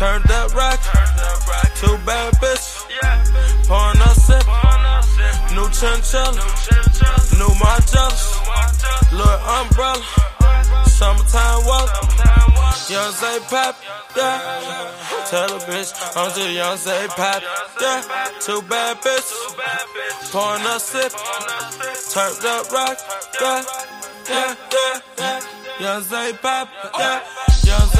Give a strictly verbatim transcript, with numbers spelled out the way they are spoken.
Turned up rock, two bad bitches, pouring up sip, new chinchilla, new Margielas, little umbrella, summertime weather, young Zay Pop, yeah. Tell a bitch I'm just young Zay Pop, yeah. Two bad bitches, pouring up sip, turned up rock, yeah, yeah, yeah, yeah. Young Zay Pop, yeah.